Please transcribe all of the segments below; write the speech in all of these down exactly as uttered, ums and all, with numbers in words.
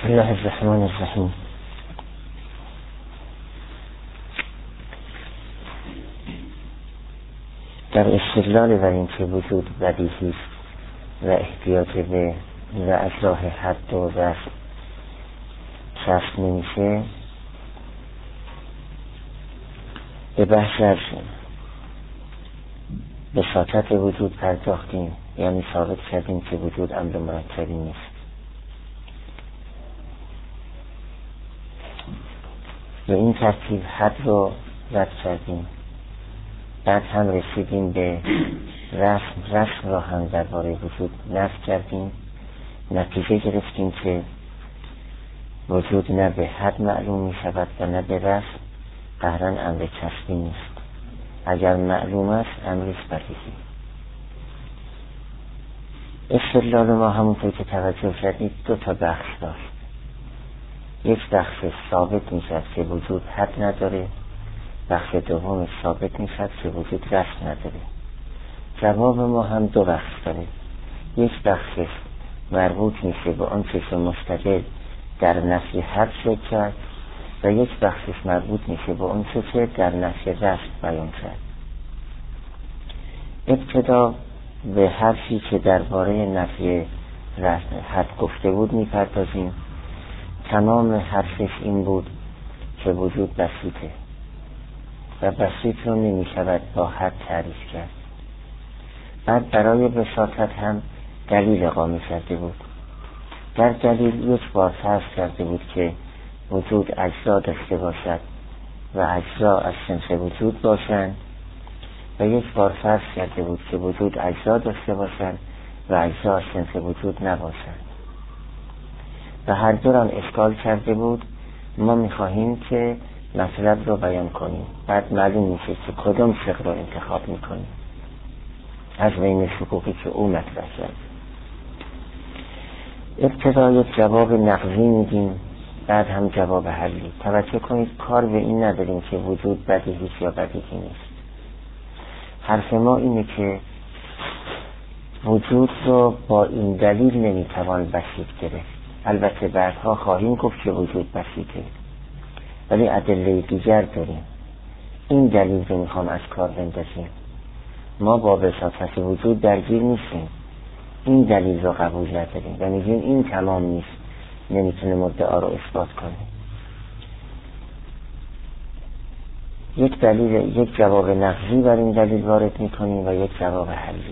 الله الرحمن الرحیم. در استدلال بر این که وجود بدیهی است و احتیاج به و از راه حد و رفع کسب نمیشه، به بحث از بساطت وجود پرداختیم، یعنی ثابت کردیم که وجود امر مرکبی نیست. به این ترتیب حد رو رد کردیم، بعد هم رسیدیم به رسم رسم را هم درباره وجود نفی کردیم. نتیجه گرفتیم که وجود نه به حد معلوم می شود و نه به رسم، قهرن امر کسبی نیست. اگر معلوم است امرش بدیهی. استدلال ما همونطور که توجه کردید دو تا بخش داشت. یک بخش ثابت می شد که وجود حد نداره، بخش دوم ثابت می شد که وجود رسم نداره. جواب ما هم دو بخش داره. یک بخش مربوط میشه به آن چیز مستقل در نفی حد شد کرد و یک بخشش مربوط میشه به اون چیز که در نفی رسم بیان کرد. ابتدا به حرفی که درباره نفی حد گفته بود میپردازیم. تمام حرفش این بود که وجود بسیطه و بسیط رو نمیشود با حد تعریف کرد. بعد برای بساطت هم دلیل اقامه کرده بود. در دلیل یک بار فرض کرده بود که وجود اجزا داشته باشد و اجزا از صنف وجود باشند و یک بار فرض کرده بود که وجود اجزا داشته باشند و اجزا از صنف وجود نباشند و هر دو را اشکال کرده بود. ما میخواهیم که مطلب رو بیان کنیم، بعد معلوم میشه که کدام فقه رو انتخاب میکنیم از بین حقوقی که او مطرح کرد. ابتدا یک جواب نقضی میدیم، بعد هم جواب حلی. توجه کنید کار به این نداریم که وجود بدیهی یا بدیهی نیست. حرف ما اینه که وجود رو با این دلیل نمیتوان بسیط گرفت. البته بعدها خواهیم گفت که وجود بسیطه، ولی ادله دیگر داریم. این دلیل رو میخوام از کار بندازیم. ما با بساطت وجود درگیر نیستیم، این دلیل رو قبول نداریم و میگیم این تمام نیست، نمیتونه مدعا رو اثبات کنه. یک دلیل، یک جواب نقضی بر این دلیل وارد میکنیم و یک جواب حلی.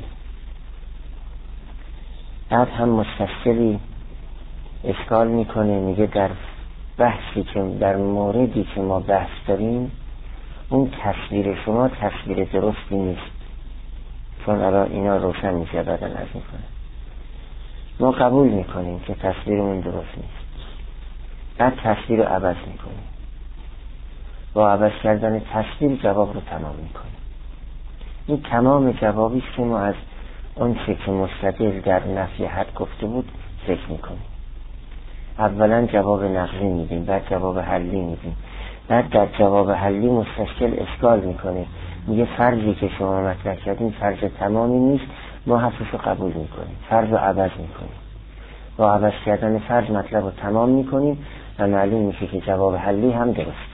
بعد هم مستشکلی اشکال میکنه، میگه در بحثی که در موردی که ما بحث داریم اون تصویر شما تصویر درستی نیست، چون الان اینا روشن میشه بعدن از میکنه. ما قبول میکنیم که تصویرمون درست نیست، بعد تصویر رو عوض میکنیم. با عوض کردن تصویر جواب رو تمام میکنیم. این تمام جوابی که ما از اون چه که مستقل در نفی حد گفته بود فکر میکنیم. اولا جواب نقضی میدیم، بعد جواب حلی میدیم. بعد در جواب حلی مستشکل اشکال میکنه، میگه فرضی که شما مطرح کردین فرض تمامی نیست، ما حرفش رو قبول میکنیم، فرض رو عوض میکنیم. با عوض کردن فرض مطلب رو تمام میکنیم و معلوم میشه که جواب حلی هم درست.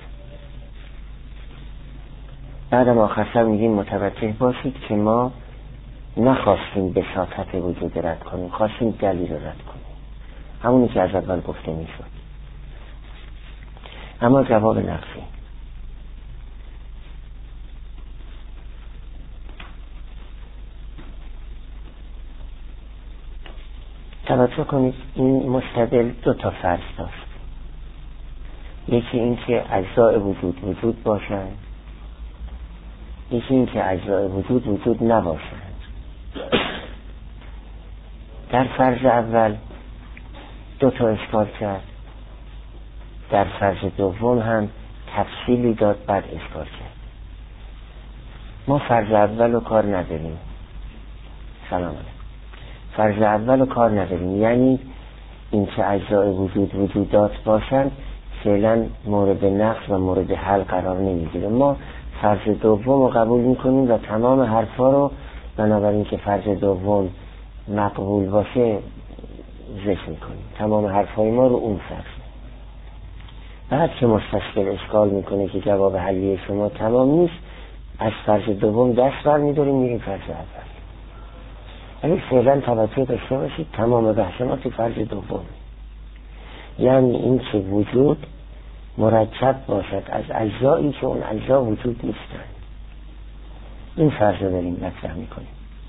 بعد ما آخر میگیم متوجه باشید که ما نخواستیم بساطت وجود رد کنیم، خواستیم دلیل رو رد کنیم، همونی که از اول گفته میشد. اما جواب نقضی، توجه کنید این مستدل دو تا فرض داشت. یکی این که اجزای وجود وجود باشند، یکی این که اجزای وجود وجود نباشند. در فرض اول دو تا اشکال کرد، در فرض دوم هم تفصیلی داد بعد اشکال کرد. ما فرض اول رو کار نداریم. سلام علیکم. فرض اول رو کار نداریم، یعنی این که اجزای وجود وجودات باشند فعلا مورد نقص و مورد حل قرار نمیگیره. ما فرض دوم رو قبول میکنیم و تمام حرفا رو بنابراین که فرض دوم مقبول باشه ذکر میکنیم. تمام حرفای ما رو اون فرض بعد که مستصغر اشکال میکنه که جواب حلی شما تمام نیست، از فرض دوم دست بر میداریم میریم فرض اول. یعنی فعلا توجه داشته باشید تمام بحث ما تو فرض دوم، یعنی این که وجود مرکب باشد از اجزایی که اون اجزا وجود نیستن. این فرض رو داریم مطرح میکنیم.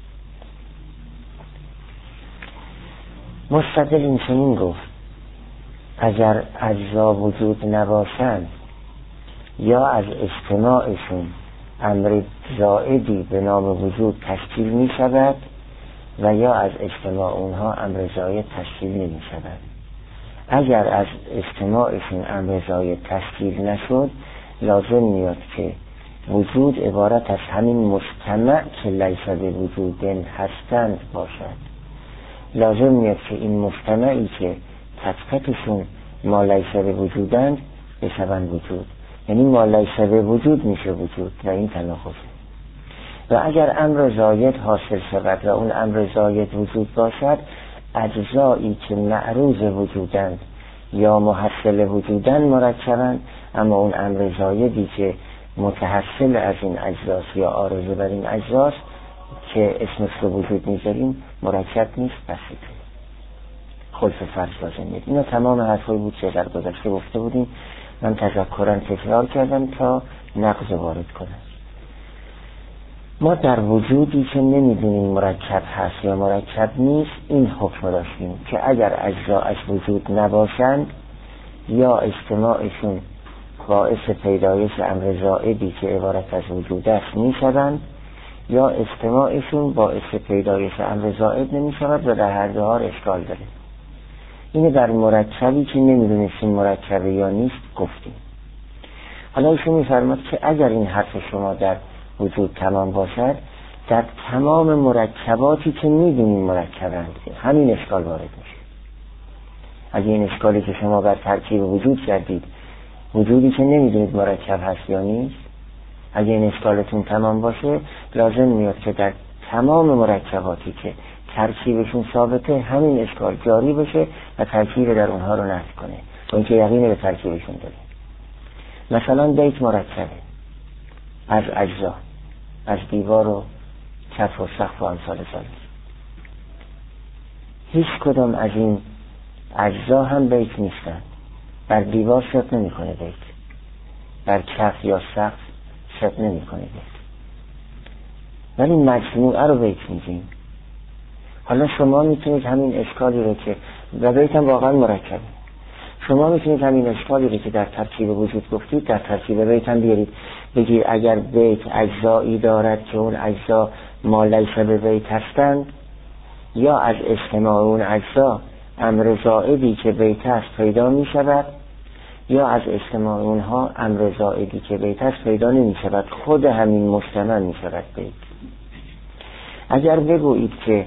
مستدل این چنین گفت اگر اجزا وجود نباشند یا از اجتماعشون امر زائدی به نام وجود تشکیل می شود و یا از اجتماع اونها امر زائد تشکیل نمی شود. اگر از اجتماعشون امر زائد تشکیل نشد لازم میاد که وجود عبارت از همین مجتمع که لیس به وجودن هستند باشد. لازم میاد که این مجتمعی که تک-تکشون ما لیس به وجودند بشوند وجود، یعنی ما لیس به وجود میشه وجود و این تناقضه. و اگر امر زاید حاصل شود و اون امر زاید وجود باشد، اجزایی که معروض وجودند یا محصل وجودند مرکبند، اما اون امر زایدی که متحصل از این اجزاست یا عارضه بر این اجزاست که اسمش رو وجود میذاریم مرکب نیست، بسیطه. خلف فرض لازم میاد. اینا تمام حرفایی بود که در گذشته گفته بودیم. من تذکرن تکرار کردم تا نقض وارد کنم. ما در وجودی که نمیدونیم مرکب هست یا مرکب نیست این حکم داشتیم که اگر اجزا از وجود نباشند یا اجتماعشون باعث پیدایش امر زائدی که عبارت از وجود است میشوند یا اجتماعشون باعث پیدایش امر زائد نمیشود و در هر دو حال اشکال داره. اینه در مرکبی که نمیدونستیم مرکبه یا نیست گفتیم. حالا ایشون میفرماد که اگر این حرف شما در وجود تمام باشد، در تمام مرکباتی که میدونیم مرکبند همین اشکال وارد میشه. اگه این اشکالی که شما بر ترکیب وجود کردید، وجودی که نمیدونید مرکب هست یا نیست، اگه این اشکالتون تمام باشه لازم میاد که در تمام مرکباتی که ترکیبشون ثابته همین اشکال جاری بشه و ترکیب در اونها رو نفی کنه و اینکه یقین به ترکیبشون داره. مثلا بیت مرکبه از اجزا، از دیوار و کف و سقف و امثال ذالک. هیچ کدام از این اجزا هم بیت نیستن. بر دیوار ثبت نمی کنه بیت، بر کف یا سقف ثبت نمی کنه بیت، ولی مجموعه رو بیت میگیم. حالا شما میتونید همین اشکالی رو که و بیت هم واقعا مرکبه، شما میتونید همین اشکالی رو که در ترکیب وجود گفتید در ترکیب بیت هم بیارید، بگید اگر بیت اجزایی دارد که اون اجزا ما لیس به بیت هستند یا از اجتماع اون اجزا امر زائدی که بیت است پیدا می شود یا از اجتماع اونها امر زائدی که بیت است پیدا نمی شود، خود همین مجتمع می شود بیت. اگر بگویید که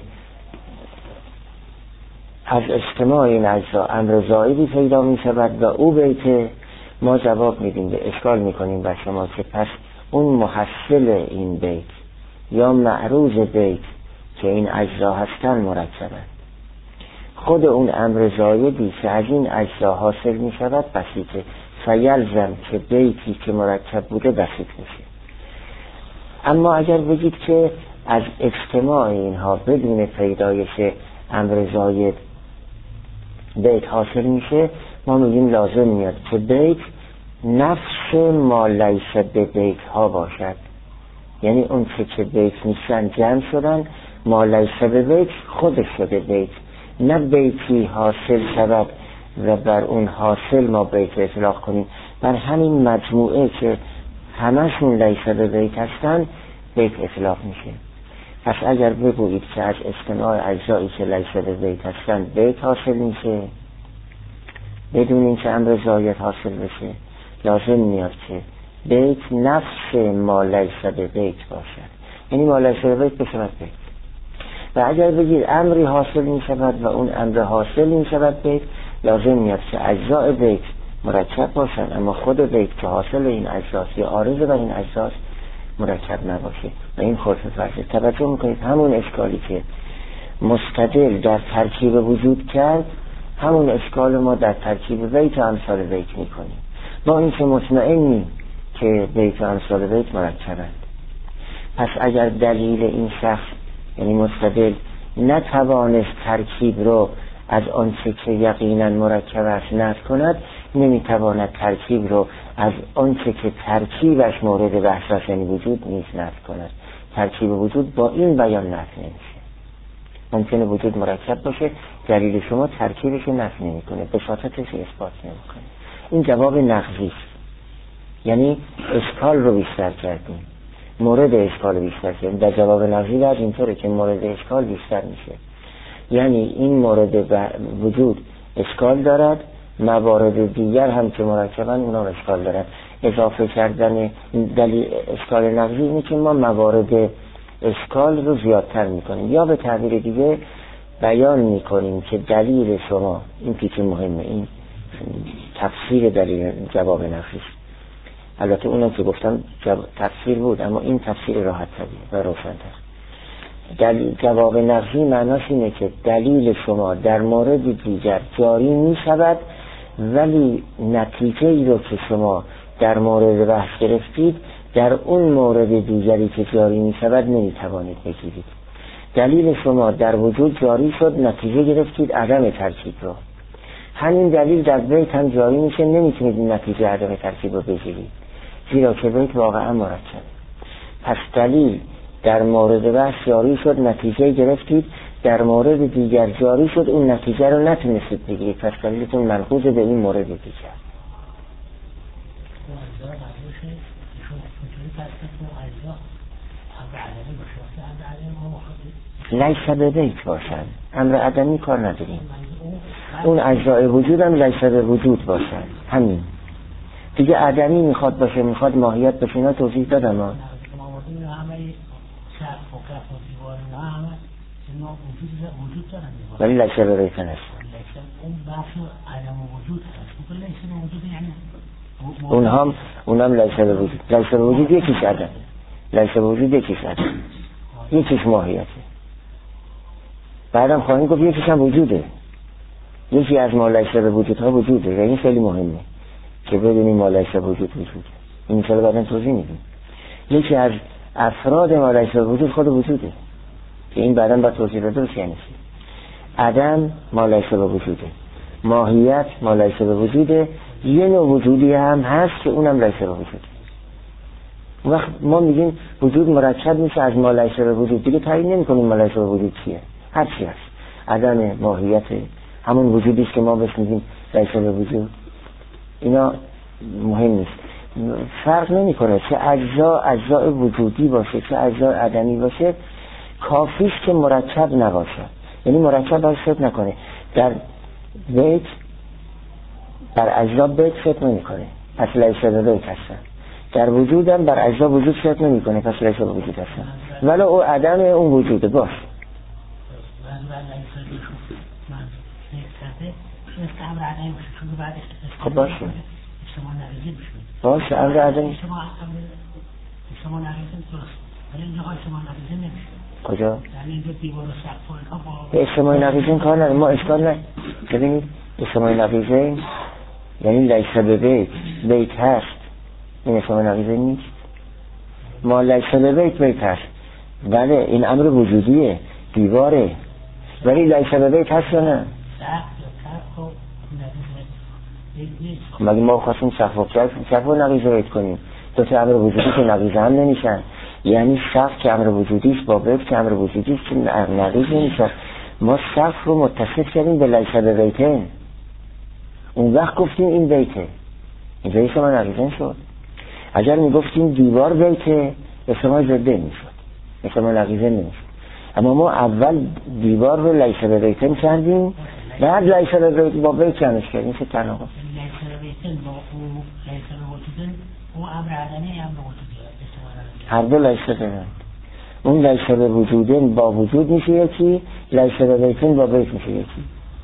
از اجتماع این اجزا امر زائدی پیدا می شود و او بیت، ما جواب میدیم به اشکال میکنیم بر شما که پس اون محصل این بیت یا معروض بیت که این اجزا هستن مرکبن. خود اون امر زایدی که از این اجزا حاصل می شود بسیطه، فیلزم که بیتی که مرکب بوده بسیط میشه. اما اگر بگید که از اجتماع اینها بدون پیدایش امر زاید بیت حاصل میشه، ما میگیم لازم میاد که بیت نفس ما لیس به بیت ها باشد، یعنی اون که که بیت نیستن جمع شدن، ما لیس به بیت خودش شده بیت، نه بیتی حاصل شود و بر اون حاصل ما بیت اطلاق کنیم. بر همین مجموعه که همشون لیس به بیت هستن بیت اطلاق میشه. پس اگر بگویید که از اجتماع اجزایی که لیس به بیت هستن بیت حاصل میشه بدون این که امر زاید حاصل بشه، لازم میاد که بیت نفس ما لیس به بیت باشد، یعنی ما لیس به بیت بشود بیت. و اگر بگید امری حاصل می شود و اون امر حاصل می شود بیت، لازم میاد که اجزاء بیت مرکب باشن اما خود بیت که حاصل این اجزاست یا عارض بر این اجزاست مرکب نباشه و این خلف فرضه. توجه میکنید همون اشکالی که مستدل در ترکیب وجود کرد، همون اشکال ما در ترکیب بیت و امثال بیت میکنیم. با اینکه مطمئنی که بیت و امثال بیت مرکبند. پس اگر دلیل این شخص یعنی مستدل نتوانست ترکیب رو از آنچه که یقینا مرکب است نفی کند، نمیتواند ترکیب رو از آنچه که ترکیبش مورد بحث است یعنی وجود نیز نفی کند. ترکیب وجود با این بیان نفی نمیشه. ممکنه وجود مرکب باشه، دلیل شما ترکیبش رو نفی نمیکنه، بساطتش اثبات نمیکنه. این جواب نقضی است، یعنی اشکال رو بیشتر کردیم، مورد اشکال رو بیشتر کردیم. در جواب نقضی بعد اینطوره که مورد اشکال بیشتر میشه، یعنی این مورد وجود اشکال دارد، موارد دیگر هم که مرکبن اونا اشکال دارد. اضافه کردن دلیل اشکال نقضی اینه که ما موارد اشکال رو زیادتر میکنیم، یا به تعبیر دیگه بیان میکنیم که دلیل شما، این پیچ مهمه، این تفسیر دلیل جواب نقضی. البته اونم که گفتم تفسیر بود، اما این تفسیر راحت تری و روشن‌تر. دلیل جواب نقضی معناش اینه که دلیل شما در مورد دیگر جاری می شود، ولی نتیجه ای رو که شما در مورد بحث گرفتید در اون مورد دیگری که جاری می شود نمی توانید بگیرید. دلیل شما در وجود جاری شد، نتیجه گرفتید عدم ترکیب رو. همین دلیل در بیت هم جاری میشه، نمیتونید نتیجه عدم ترکیب رو بگیرید، زیرا که بیت واقعا مرکب. پس دلیل در مورد بحث جاری شد، نتیجه گرفتید، در مورد دیگر جاری شد، اون نتیجه رو نتونستید بگیرید، پس دلیلتون منقوض به این مورد دیگر. لیس به بیت باشن، امر عدمی کار نداریم. اون اجزای وجود هم لیس به وجود باشن، همین دیگه. عدمی میخواد باشه، میخواد ماهیت باشه، اینا توضیح دادم ها. ولی لیس به بیت هست. اونها اونم لیس به وجود. لیس به وجود یکیش عدم، لیس به وجود یکیش عدم، یکیش ماهیته. بعدم خواهیم گفت یکیش هم وجوده. یکی از ما لیس به وجودها وجوده و این خیلی مهمه که بدونیم ما لیس به وجود وجوده. این مثلا بعدم توضیح میدیم. یکی از افراد ما لیس به وجود خود وجوده که این بعدم با توضیح داده بشه. یعنی عدم ما لیس به وجوده، ماهیت ما لیس به وجوده، یه نوع وجودی هم هست که اونم لیس به وجوده. وقت ما میگیم وجود مرکب میشه از ما لیس به وجود، دیگه تعیین نمی‌کنیم ما لیس به وجود چیه، هر چی هست، عدم، ماهیت، همون وجودی است که ما بهش میگیم لیس به وجود. اینا مهم نیست، فرق نمیکنه چه اجزا اجزای وجودی باشه چه اجزای عدمی باشه، کافیش که مرکب نباشه. یعنی مرکب باید فکر نکنه. در بیت بر اجزا بیت فکر نمیکنه، پس لیس به بیت هستن. در وجود هم بر اجزا وجود فکر نمیکنه، پس لیس به وجود هستن. ولی او عدم اون وجوده باش. خب باشه باشه امر عدمی کجا؟ به اجتماعی نقیزین کار نداریم ما، اشکال نه. ببینید اجتماعی نقیزین یعنی لیس به بیت، بیت هست، این اجتماعی نقیزین نیست. ما لیس به بیت بیت هست، بله این امر وجودیه، دیواره، ولی لیس به بیت هست یا نه؟ مگه ما خواستیم سقف و سقف و نقیزه بیت کنیم؟ دو تا امر وجودی که نقیزه هم نمیشن، یعنی سقف که امر وجودی است با بیت که امر وجودی است که نقیز نمیشن. ما سقف رو متصف کردیم به لیس به بیته، اون وقت گفتیم این بیته، اینجا اسم نقیزه شد. اگر میگفتیم دیوار بیته اسم زده میشد، اسم نقیزه نمیشد. اما ما اول دیوار رو لیس به بیته کردیم، بعد لیس به بیت با بیت کنش کردیم. چه تناقض؟ لیس به بیت با او لیس به وجود او امر عدمی امر وجودی، هر دو لیس به. اون لیس به وجود با وجود میشه یکی، لیس به بیت با بیت میشه یکی.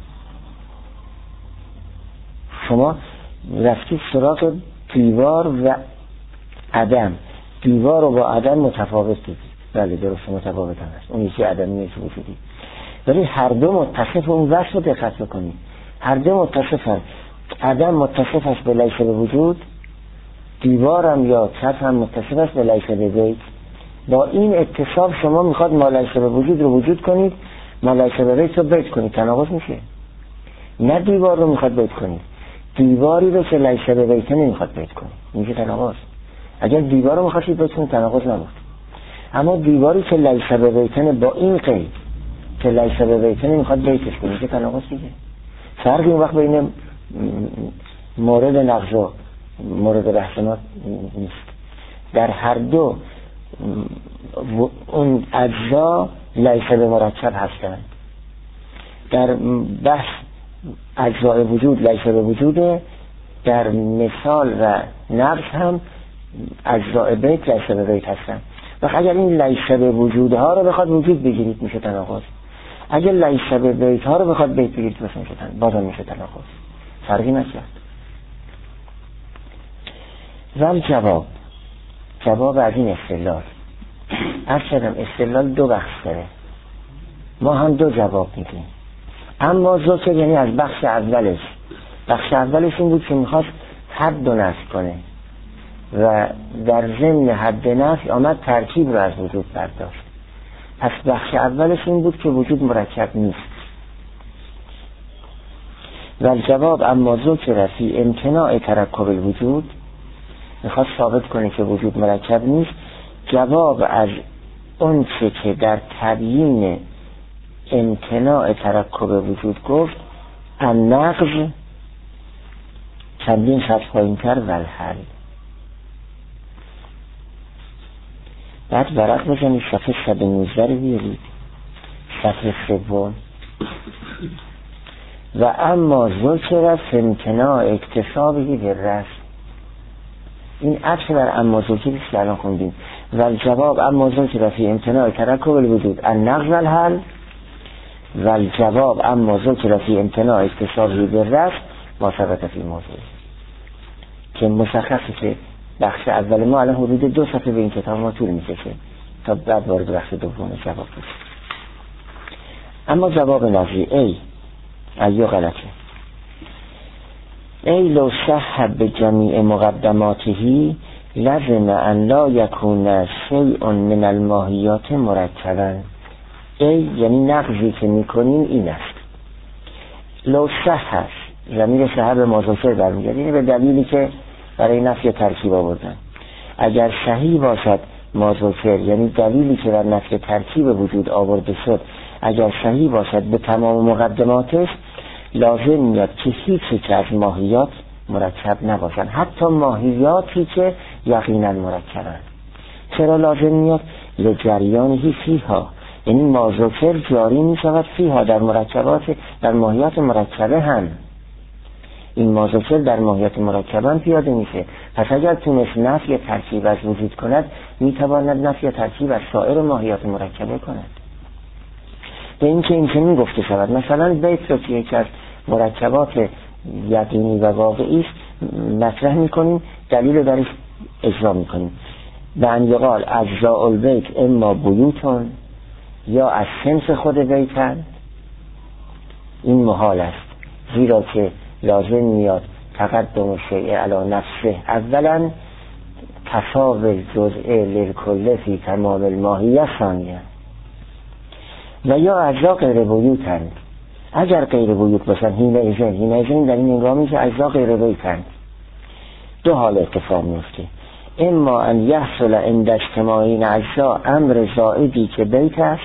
شما رفتید سراغ دیوار و عدم، دیوار رو با عدم متفاوت دیدید. بله درست متفاوت هم هست، اون یکی عدمی یکی وجودی، ولی هر دو متصف. اون وصف رو دقت بکنید، هر دو متصفن. عدم متصف است به لیس به وجود، دیوارم یا چت هم متصف است به لیس به بیت. با این اتصاف شما میخواد ما لیس به وجود رو وجود کنید، ما لیس به بیت رو بیت کنید، تناقض میشه. نه دیوار رو میخواد بیت کنید، دیواری رو که لیس به بیت نمیخواد بیت کنید، میشه تناقض. اگر دیوار رو میخواید بیت کنید تناقض نبود. اما دیواری که لیس به بیت با این قید که لیس به بیت نمیخواد بیتش کنید، میشه تناقض دیگه. فرقی اون وقت بین مورد نقض و مورد بحث ما نیست. در هر دو اون اجزا لیس به مرکب هستند. در بحث اجزای وجود لیس به وجوده، در مثال و نقض هم اجزای بیت لیس به بیت هستند. و اگر این لیس به وجودها رو بخواد وجود بگیرید میشه تناقض، اگر لیس به بیت ها رو بخواد بیت بگیرید بس میشه تناقض، بازم میشه تناقض، فرقی نکرد. ول جواب، جواب از این استدلال عرض کردم استدلال دو بخش داره، ما هم دو جواب میدیم. اما ذکر یعنی از بخش اولش، بخش اولش این بود که میخواست حد و نفی کنه و در ضمن حد نفی آمد ترکیب رو از وجود برداشت. پس بخش اولش این بود که وجود مرکب نیست. و جواب اما ذکر فی امتناع ترکب الوجود، میخواست ثابت کنه که وجود مرکب نیست. جواب از اون چه که در تبیین امتناع ترکب وجود گفت النقض چندین خط پایین‌تر و الحل. بعد ورق بزنید صفحه صد و نوزده رو بیارید، صفحه سوم. و اما ذکر فی امتناع اکتسابه بالرسم، این عطف بر اما ذکری که الان خوندیم. و الجواب اما ذکر فی امتناع ترکب الوجود النقض الحل، و الجواب اما ذکر فی امتناع اکتسابه بالرسم ما ثبت فی موضوع، که مشخصه که بخش اول ما الان حدود دو صفحه به این کتاب ما طول میکشه تا بعد وارد بخش دوم جواب بشه. اما جواب نظری ای ایو غلطه. ای لو صح به جمیع مقدماته لازم ان لا یکون شیء من الماهیات مرکبا. ای یعنی نقضی که میکنین این است. لو صح هست، ضمیر صح به مذکر برمیگرده، یعنی به دلیلی که برای نفی ترکیب آوردن. اگر صحیح باشد مذکر، یعنی دلیلی که بر نفی ترکیب وجود آورده شد، اگر صحیح باشد به تمام مقدماتش، لازم میاد که هیچی که از ماهیات مرکب نباشن، حتی ماهیاتی که یقینا مرکبن. چرا لازم میاد؟ لجریانه فیها، یعنی مذکر جاری میشود فیها در مرکبات، در ماهیات مرکبه هم این مذکر در ماهیات مرکبان پیاده میشه. پس اگر تونست نفی ترکیب از وجود کند، میتواند نفی ترکیب از سایر ماهیات مرکبه کند. به این که این چنین گفته شود مثلا بیت رو که یکی از مرکبات یقینی و واقعی است مطرح میکنیم، دلیل درش اجرا میکنیم. به انیقال اجزاء البیت اما بیوتون، یا از سنس خود بیتن، این محال است، زیرا که لازم میاد تقدم شیء علی نفسه اولا تساوی جزء للکل فی تمام الماهیه ثانیه. و یا اجزا غیر بیوتند، اگر غیر بیوت باشن هینه ایزن هینه ایزن در این انگامی که اجزا غیر بیوتند دو حال اتفاق میفته. اما ان یحصل عند اجتماع این اجزا امر زائدی که بیت است،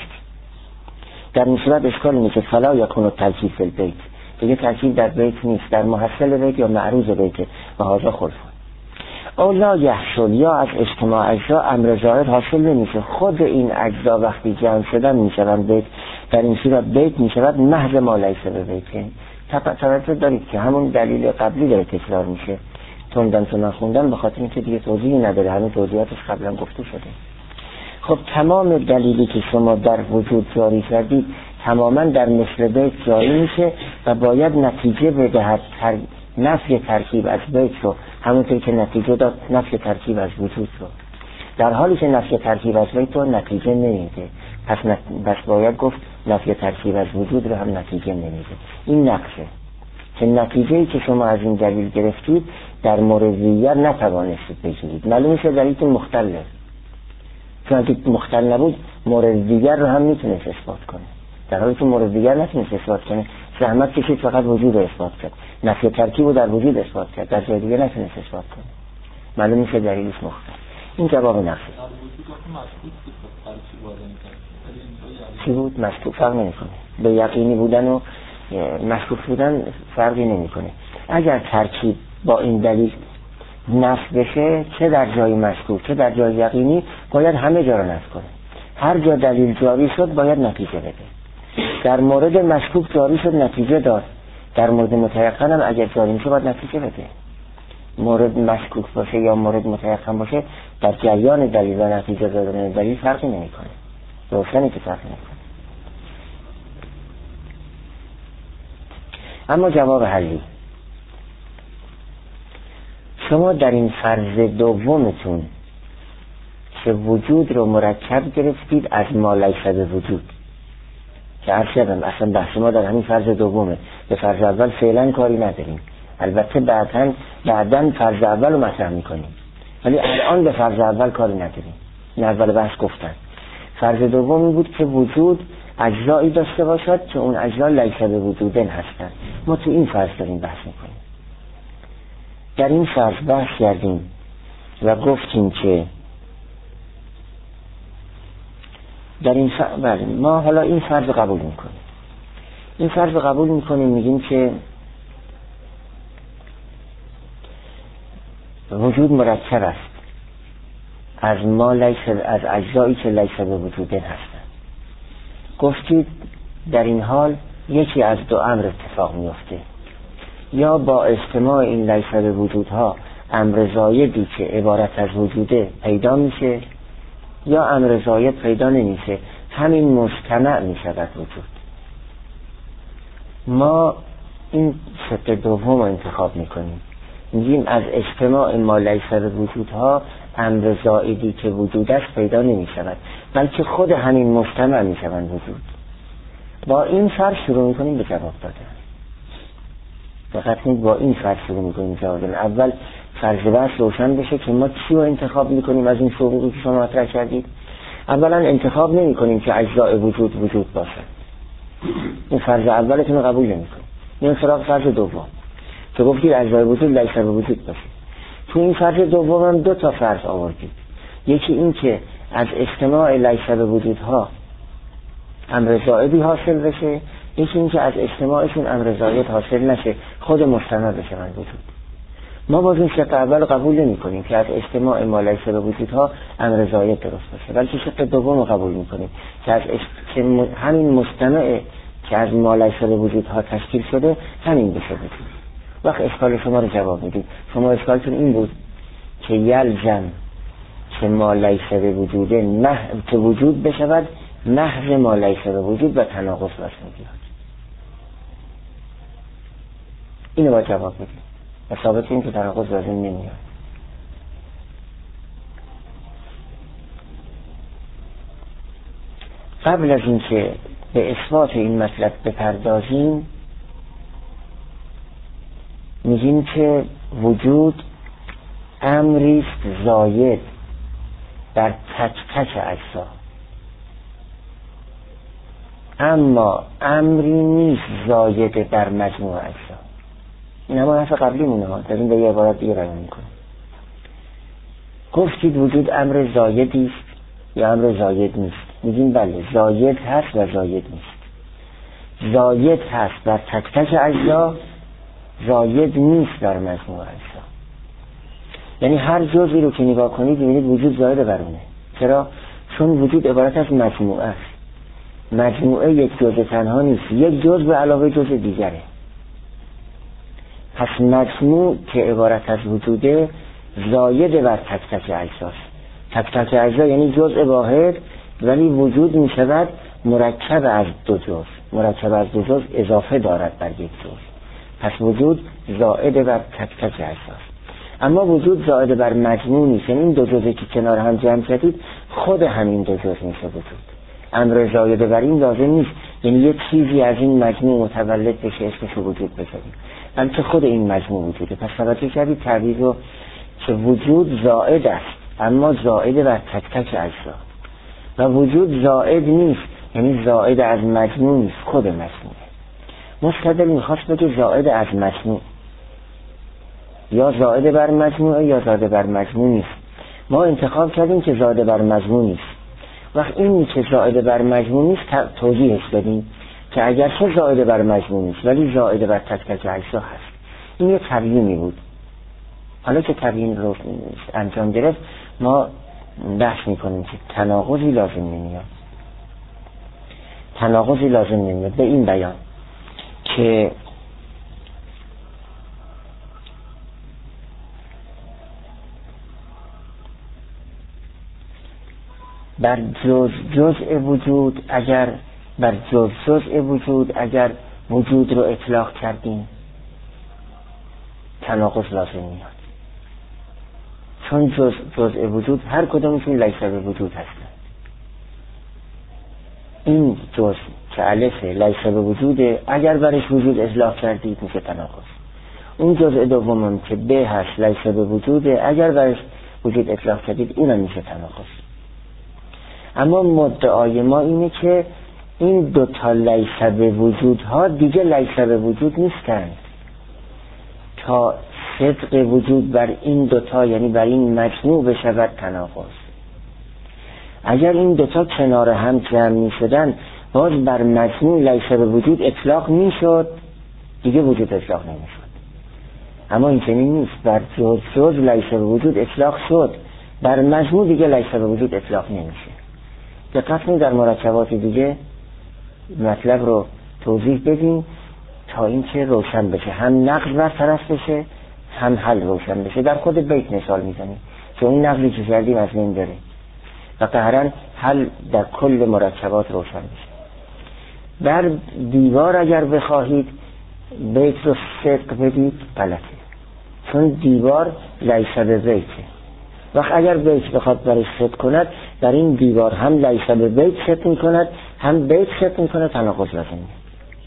در این صورت اشکال اینه که فلا یکون الترکیب فی البیت، دیگه ترکیب در بیت نیست، در محصل بیت یا معروض بیت و هذا خلف. او لا یحصل، یا از اجتماع اجزا امر زائد حاصل نمیشه، خود این اجزا وقتی جمع شدن میشوند بیت، در این صورت بیت میشود محض ما لیس به بیت. توجه دارید که همون دلیل قبلی داره تکرار میشه، توندن تو نخوندن، به خاطر اینکه دیگه توضیحی نداره، همین توضیحاتش قبلا گفته شده. خب تمام دلیلی که شما در وجود جاری کردید تماما در مثل بیت جاری میشه و باید نتیجه بدهد تر... نفی ترکیب از بیت رو، همونطور که نتیجه داد نفی ترکیب از وجود رو. در حالی که نفی ترکیب از بیت رو نتیجه نمیده، پس, نت... پس باید گفت نفی ترکیب از وجود رو هم نتیجه نمیده. این نقصه. که نتیجه‌ای که شما از این دلیل گرفتید در مورد دیگر نتوانستید بگیرید. معلومه که دلیلتون مختلفه، چون اگه مختل نبود مورد دیگر رو هم میتونست اثبات کنه، در حالی که مورد دیگر نتونست اثبات کنه زحمت کشید فقط وجود رو اثبات کرد، نفی ترکیب رو در وجود اثبات کرد، در جای دیگه نتونست اثبات کنه. معلومه که دلیلش مختلف. این جواب نفی چی بود؟ مشکوک فرق نمی‌کنه. به یقینی بودن و مشکوک بودن فرقی نمی‌کنه. اگر ترکیب با این دلیل نفی بشه، چه در جای مشکوک چه در جای یقینی، باید همه جا رو نفی کنه. هر جا دلیل جاری شد باید نتیجه بده. در مورد مشکوک جاری شد نتیجه داد، در مورد متيقن هم اگر جاری میشه باید نتیجه بده. مورد مشکوک باشه یا مورد متيقن باشه، در جریان دلیل و نتیجه دادن دلیل فرقی نمی‌کنه. روشنی که فرقی نمی‌کنه. اما جواب حلی، شما در این فرض دومتون که وجود رو مرکب گرفتید از ما لیس به وجود، که عرض کردم اصلا بحث ما در همین فرض دومه، به فرض اول فعلا کاری نداریم، البته بعداً بعداً فرض اول رو مطرح میکنیم، ولی الان به فرض اول کاری نداریم. این اول بحث گفتن. فرض دومی بود که وجود اجزایی داشته باشد که اون اجزا لیس به وجودن هستن. ما تو این فرض داریم بحث میکنیم. در این فرض بحث کردیم و گفتیم که در این فرض بله ما حالا این فرض قبول میکنیم. این فرض قبول میکنیم، میگیم که وجود مرکب است از ما لیس، از اجزایی که لیس به وجودن هستن. گفتید در این حال یکی از دو امر اتفاق میفته، یا با اجتماع این لیس به وجودها امر زایدی که عبارت از وجوده پیدا میشه، یا امر زاید پیدا نمیشه، همین مجتمع میشود وجود. ما این شق دوم رو انتخاب میکنیم، میگیم از اجتماع ما لیس به وجودها امر زائدی که وجود است پیدا نمیشود، بلکه خود همین مجتمع میشوند وجود. با این فرض شروع میکنیم به جواب دادن. فقط با این فرض شروع میکنیم جواب دادن. اول فرض بحث روشن بشه که ما چی رو انتخاب میکنیم از این شروعی که شما مطرح کردید. اولا انتخاب نمیکنیم که اجزاء وجود وجود باشد. این فرض اولتون رو قبول نمیکنیم. این سراغ فرض دوم که گفتید اجزاء وجود لیس به وجود باشه. تو این فرض دوم هم دو تا فرض آوردید. یکی این که از اجتماع لیس به وجودها امر زائدی حاصل بشه، یکی این که از اجتماعشون امر زائد حاصل نشه، خود مجتمع بشه من وجود. ما باز این شق اول قبول نمی کنیم که از اجتماع ما لیس به وجودها امر زائد درست باشه، بلکه شق دوم قبول می کنیم که از اجت... همین مجتمع که از ما لیس به وجودها تشکیل شده همین بشه وجود. وقت اشکال شما رو جواب میدید. شما اشکالتون این بود که یلزم که ما لیس به وجوده مح... که وجود بشود محض ما لیس به وجود و تناقض واسه میاد. اینو با جواب بدید و ثابت این که تناقض لازم نمیاد. قبل از این که به اثبات این مطلب بپردازیم، میگیم که وجود امریست زاید در تک تک اجزا، اما امری نیست زاید در مجموع اجزا. این همه حرف قبلی مونه ها، در این به یه عبارت دیگه بیان میکنه. گفتید وجود امر زایدی است یا امر زاید نیست؟ میگیم بله زاید هست و زاید نیست. زاید هست در تک تک اجزا، زاید نیست در مجموع اجزا. یعنی هر جزئی رو که نگاه کنید میبینید وجود زاید برونه. چرا؟ چون وجود عبارت از مجموعه است. مجموعه یک جزء تنها نیست، یک جزء به علاوه جزء دیگره. پس مجموع که عبارت از وجوده زاید بر تک تک اجزاست. تک تک اجزا یعنی جزء واحد، ولی وجود می شود مرکب از دو جزء، مرکب از دو جزء اضافه دارد بر یک جزء. پس وجود زائد بر تک تک اجزاست. اما وجود زائد بر مجموع نیست، یعنی این دو جزئی که کنار هم جمع کردید خود همین دو جزء میشه وجود. امر زائد بر این لازم نیست، یعنی یه چیزی از این مجموع متولد بشه اسمش وجود بذاریم، بلکه خود این مجموع وجوده. پس توجه کردید تعبیر رو که وجود زائد است، اما زائد بر تک تک اجزا، و وجود زائد نیست، یعنی زائد از مجموع نیست، خود مجموعه. مستدل میخواست بگه زائد از مجموع، یا زائد بر مجموعه یا زائد بر مجموع نیست. ما انتخاب کردیم که زائد بر مجموع نیست. وقت این که زائد بر مجموع نیست توضیحش بدیم که اگر چه زائد بر مجموع نیست ولی زائد بر تک تک اجزا هست. این یه تبیینی بود. حالا که تبیین رو انجام گرفت ما بحث میکنیم که تناقضی لازم نمیاد. تناقضی لازم نمیاد به این بیان که بر جز جزء وجود اگر بر جز جزء وجود اگر وجود رو اطلاق کردیم تناقض لازم میاد، چون جز جزء وجود هر کدومشون لیس به وجود هستن. این جز که الف لیس به وجوده اگر برش وجود اطلاق کردید میشه تناقض. اون جزء دومم که ب هست لیس به وجوده اگر برش وجود اطلاق کردید اونم میشه تناقض. اما مدعای ما اینه که این دوتا لیس به وجودها دیگه لیس به وجود نیستند تا صدق وجود بر این دوتا یعنی بر این مجموع بشود تناقض. اگر این دوتا کنار هم جمع می شدن باز بر مجموع لیس به وجود اطلاق می شد، دیگه وجود اطلاق نمی شد. اما این چنین نیست، بر جز جز لیس به وجود اطلاق شد، بر مجموع دیگه لیس به وجود اطلاق نمی شد. دقت کنید در مرکبات دیگه مطلب رو توضیح بدیم تا اینکه روشن بشه، هم نقل برطرف بشه هم حل روشن بشه. در خود بیت مثال میزنیم که اون نقلی که کردیم از بین بره و قهرن حل در کل مرکبات روشن بشه. در دیوار اگر بخواهید بیت رو صدق بدید غلطه، چون دیوار لیس به بیته. وقت اگر بیت بخواد برای صدق کند در این دیوار هم لیس به بیت صدق میکند هم بیت صدق میکند، تناقض لازم میاد.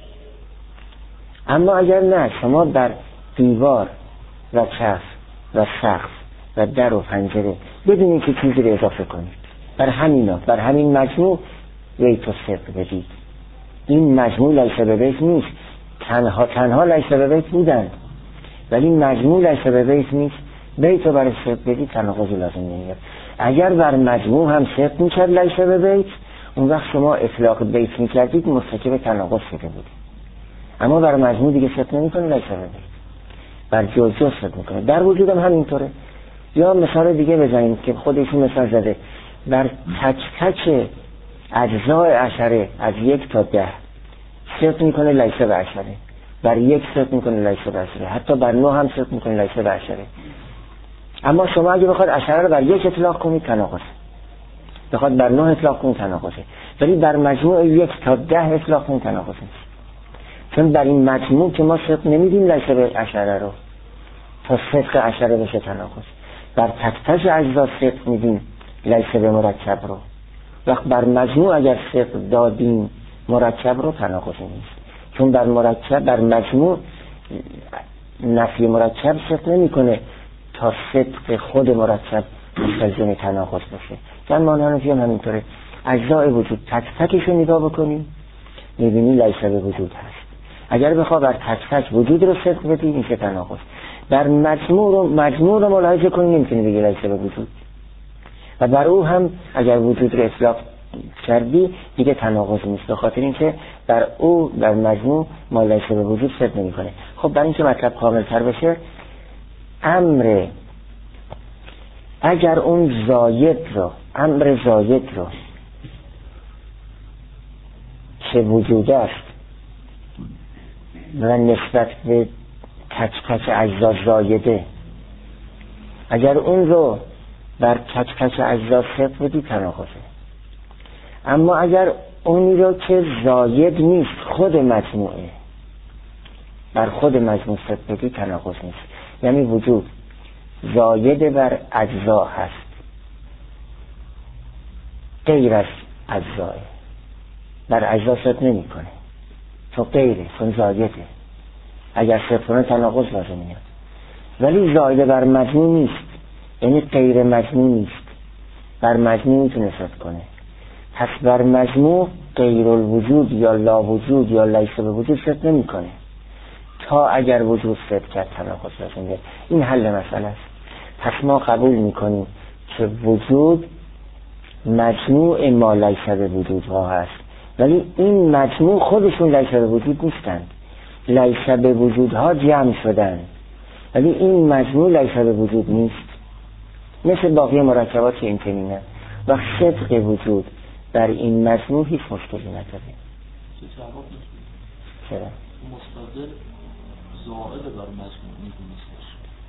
اما اگر نه شما بر دیوار و کف و سقف و در و پنجره بدون که چیزی رو اضافه کنید، بر همینا بر همین مجموع بیت رو صدق بدید، این مجموع لیس به بیت نیست، تنها تنها لیس به بیت بودن ولی مجموع لیس به بیت نیست، بیت رو برای صدق بدید تناقضی لازم نمیاد. اگر بر مجموع هم صدق میکرد لیس به بیت اون وقت شما اطلاق بیت میکردید مرتکب تناقض شده بود. اما بر مجموع دیگه صدق نمیکنه لیس به بیت، بر جز جز صدق میکنه. در وجود هم همینطوره. یا مثال دیگه بزنیم که خودشون مثال زده، بر تک تک اجزای عشره از یک تا ده صدق میکنه لیس به عشره، بر یک صدق میکنه لیس به عشره، حتی بر نه هم صدق میکنه لیس به عشره. اما شما اگه بخواد عشره رو بر یک اطلاق کنید تناقضه، بخواد بر نه اطلاق کنید تناقضه، ولی بر مجموع یک تا ده اطلاق کنید تناقض نیست، چون بر این مجموع که ما صدق نمیدیم لیس به عشره رو تا صدق عشره بشه تناقض، بر تک تک اجزا صدق میدیم لیس به مرکب رو. وقت بر مجموع اگر صدق دادیم مرکب رو تناقض نیست، چون بر مرکب بر مجموع نفی مرکب صدق نمیکنه تا صدق خود مرکب مستلزم تناقض باشه. در معنی هم همینطوره، اجزای وجود تک تکش رو نگاه بکنیم میبینی لیس به وجود هست. اگر بخواه بر تک تک وجود رو صدق بدی میشه تناقض. بر مجموع رو مجموع رو ملاحظه کنی نمیتونی بگی لیس به وجود، و بر او هم اگر وجود رو اطلاق کردی دیگه تناقض نیست، به خاطر اینکه بر او بر مجموع ما لیس به وجود صدق نمیکنه. خب برای اینکه مطلب کامل تر بشه، امر اگر اون زاید رو امر زاید رو که وجود است و نسبت به تک تک اجزا زایده، اگر اون رو بر تک تک اجزا صدق بدی تناقضه. اما اگر اونی رو که زاید نیست خود مجموعه بر خود مجموع صدق بدی تناقض نیست، یعنی وجود زاید بر اجزا هست غیر از اجزاه، بر اجزا صدق نمی کنه چون غیره، چون زایده. اگر صدق کنه تناقض لازم میاد. ولی زائد بر مجموع نیست، یعنی غیر مجموع نیست، بر مجموع میتونه صدق کنه. پس بر مجموع غیر الوجود یا لا وجود یا لیس به وجود صدق نمی کنه، تا اگر وجود صدق کرد تناقض لازم میاد. این حل مسئله است. پس ما قبول میکنیم که وجود مجموع ما لیس به وجود ها هست، ولی این مجموع خودشون لیس به وجود نیستند. لیس به وجود ها جمع شدن، ولی این مجموع لیس به وجود نیست. مثل باقی مرکبات این چنینه. و صدق وجود در این مجموع هیچ مشکلی نداره. چرا؟ مصدر زائد بر مجموع میدونستش.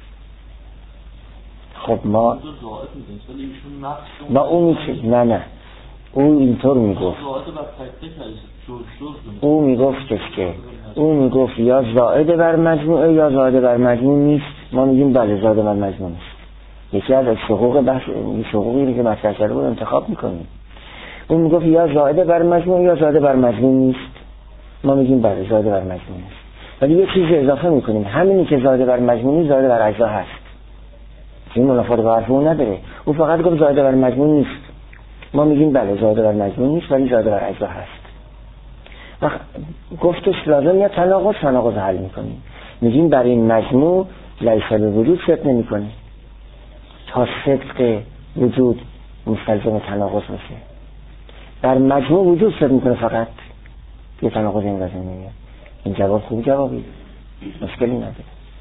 خب ما زائد میدونست ولی ایشون نفس با اونی که نه نه او اینطور میگفت، زائد بر تک تک جز جز او میگفتش که او میگفت یا زائد بر مجموعه یا زائد بر مجموع نیست. ما میگیم بله زائد بر مجموع نیست. یکی از حقوق بحث حقوقی که مطرح کرده بود انتخاب میکنیم. اون میگفت یا زائد بر مجموع یا زائد بر مجموع نیست. ما میگیم بله زائد بر مجموع نیست، ولی یه چیز اضافه میکنیم، همینی که زائد بر مجموع نیست زائد بر اجزا هست. این منافات با حرف اون نداره. او فقط گفت زائد بر مجموع نیست. ما میگیم بله زائد بر مجموع نیست ولی زائد بر اجزا هست. و گفتش لازم یا تناقض تناقض حل میکنیم. میگیم برای این مجموع لیس به وجود صدق نمیکنه تا صدق وجود مستلزم تناقض میشه. در مجموع وجود صدق میکنه فقط، یه تناقض این لازم نمیاد. این جواب خوب جوابی، مشکلی نداره.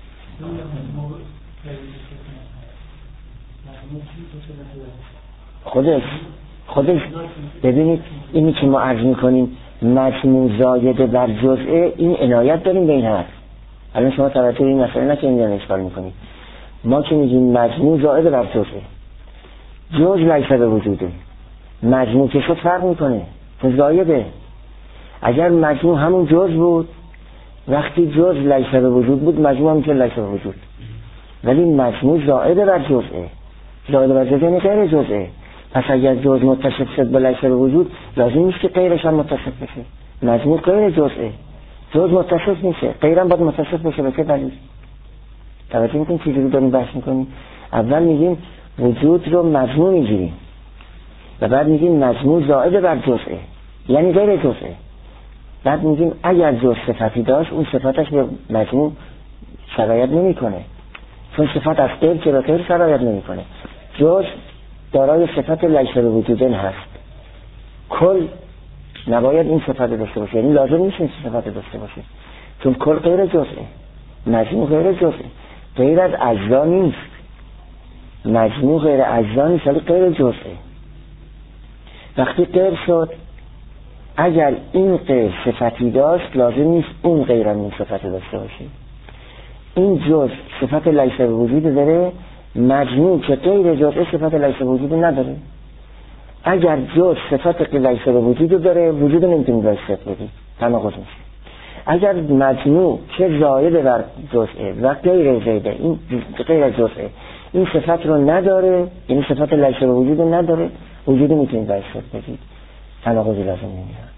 خودش خودش ببینید اینی که ما عرض میکنیم مجموع زاید بر جزء، این عنایت داریم به این حرف. الان شما توجه این مسئله نکنید یا اشکال میکنید. ما که میگیم مجموع زاید بر جزء، جز لیس به وجوده، مجموع که شد فرق میکنه چون زایده. اگر مجموع همون جز بود، وقتی جز لیس به وجود بود مجموع هم که لیس به وجود، ولی مجموع زائد بر جزءه. زائد بر جزء یعنی غیر جزءه. پس اگر جز متصف شد با لیس به وجود لازم نیست که غیرش هم متصف بشه. مجموع غیر جزءه، جز متصف میشه، غیرم باید متصف بشه. به چه دلیل؟ توجه میکنیم چیزی رو داریم بحث میکنیم. اول میگیم وجود رو مجموع میگیریم و بعد میگیم مجموع زائد بر جزءه یعنی غیر جزءه. بعد میگیم اگر جز صفتی داشت اون صفتش به مجموع سرایت نمیکنه، چون صفت از غیر که به غیر سرایت نمیکنه. جز دارای صفت لیس به وجود هست، کل نباید این صفت داشته باشه، یعنی لازم نیست این صفت داشته باشه چون کل غیر جزءه، مجموع غیر جزءه، غیر از اجزا نیست. مجموع غیر اجزا نیست ولی غیر جزءه. وقتی غیر شد، اگر این غیر صفتی داشت لازم نیست اون غیر هم این صفت داشته باشه. این جز صفت لیس به وجود داره، مجموع که غیر جزء صفت لیس به وجود نداره. اگر جز صفت لیس به وجود داره، وجود نمیتونی بهش صفت بدی، تناقض میشه. اگر مجموع که زائد بر جزء و غیر زائد این غیر جزء این صفت رو نداره، یعنی صفت لیس به وجود نداره، وجود میتونی بهش صفت بدی، تناقضی لازم نمیاد.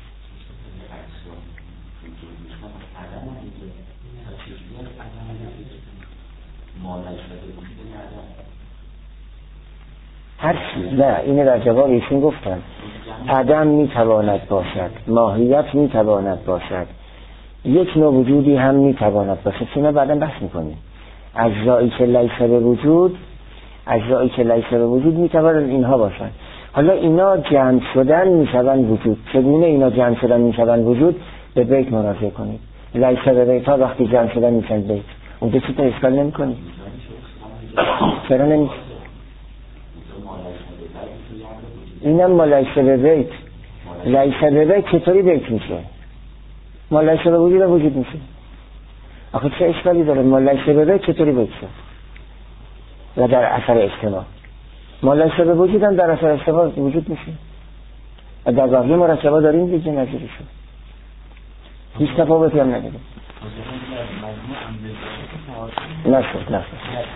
هر چیز نه، اینه در جواب ایشون گفتن عدم میتواند باشد، ماهیت میتواند باشد، یک نوع وجودی هم میتواند باشد. چون بعدا بحث میکنیم اجزایی که لیس به وجود، اجزایی که لیس به وجود میتواند اینها باشد. حالا اینا جمع شدن میشوند وجود. چگونه اینا جمع شدن میشوند وجود؟ به بیت مراجعه کنید. لیس به بیت ها وقتی جمع شدن میشوند بیت. اون دو چیز اشکال نمیکنید. چرا نمی اینم ما لیس به بیت، لیس به بیت چطوری بیت میشه؟ ما لیس به وجود وجود میشه. آخه چه اشکالی داره؟ ما لیس به بیت چطوری بیت شد؟ و در اثر اجتماع ما لیس به وجود هم در اثر اجتماع وجود میشه. و در باقی مرکبات داریم دیگه نظری شد، هیچ تفاوتی هم نداره. نشد نشد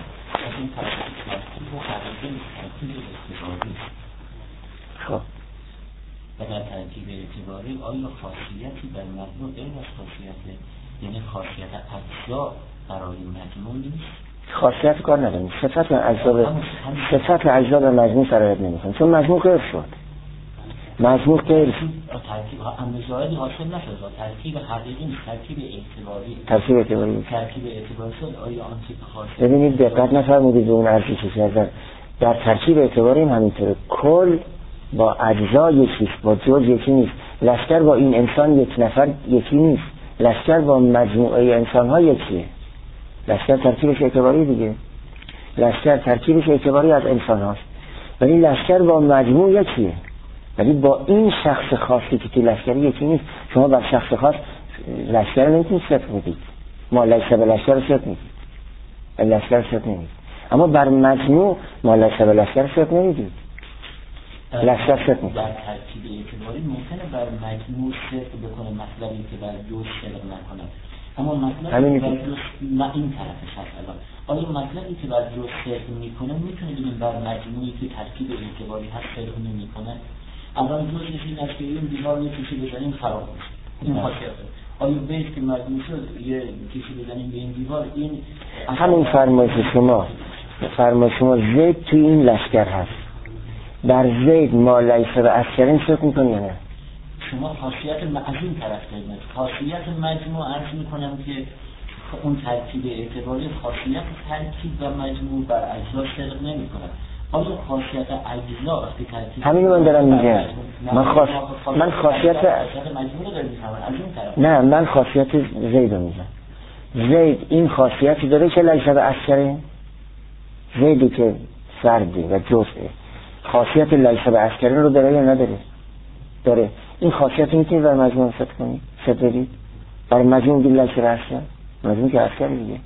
خب و در ترکیب اعتباری آیا خاصیتی در مجموع غیر از خاصیت یعنی خاصیت اجزا برای مجموع نیست. خاصیت کار نداریم، صفت اجزا به صفت اجزا به مجموع سرایت نمیکنه، چون مجموع غیر شد. مجموع غیر ترکیب امر زائدی حاصل نشد، ترکیب حقیقی نیست، ترکیب اعتباری. ترکیب اعتباری. ترکیب اعتباری شد. آیا آن تیپ خاصیت؟ ببینید دقت نفرمودید به اون ارزی که کردن. در ترکیب اعتباری هم همینطوره، کل با اجزا یکیست، با جز یکی نیست. لشکر با این انسان یک نفر یکی نیست، لشکر با مجموعه انسان ها یکیه. لشکر ترکیبش اعتباری دیگه، لشکر ترکیبش اعتباری از انسان هاست، ولی لشکر با مجموع یکیه. ولی با این شخص خاصی که تو لشکری یکی نیست. شما بر شخص خاص لشکر نمیتونید صفت بدید، ما لشکر به لشکر صفت میدید، لشکر صفت نمیدید، اما بر مجموع ما لشکر به لشکر صفت نمیدید، لشکر صفت میدید. در ترکیب اعتباری ممکنه بر مجموع صفت بکنه مطلبی که بر جز صفت نکنه، اما مطلبی که بر جز نه این طرفش هست. الان آیا مطلبی که بر جز صفت میکنه میتونه بگیم بر مجموعی که ترکیب اعتباری هست صفت نمیکنه؟ الان جز این است که این دیوار یه کشی بزنیم خراب میشه، این خاصیته. آیا بیت که مجموع شد یه کشی بزنیم به این دیوار، این همین فرمایش شما فرمایش شما زید توی این لشکر هست، در زید ما لیسه و اسکرین صفت میکنی یا نه؟ شما خاصیت از این طرف دارید، خاصیت مجموع عرض میکنم که اون ترکیب اعتباری خاصیت ترکیب و مجموع بر اجزا صدق نمیکنه. آیا خاصیت اجزا است که ترکیب همینو من دارم میگم. من خاص من خاصیت مجموع دارم میفهمم از این طرف. نه، من خاصیت زید رو میگم. زید این خاصیتی داره که لیسه و اسکرین، زیدی که فردی و جزئه، خاصیت لیسه و اسکرین رو داره یا نداره؟ داره. این خاصیت میتونید بر مجموع صفت کنید، صفت بدید بر مجموع دیگه لیسه و اسکرین، مجموع که اسکرین دیگه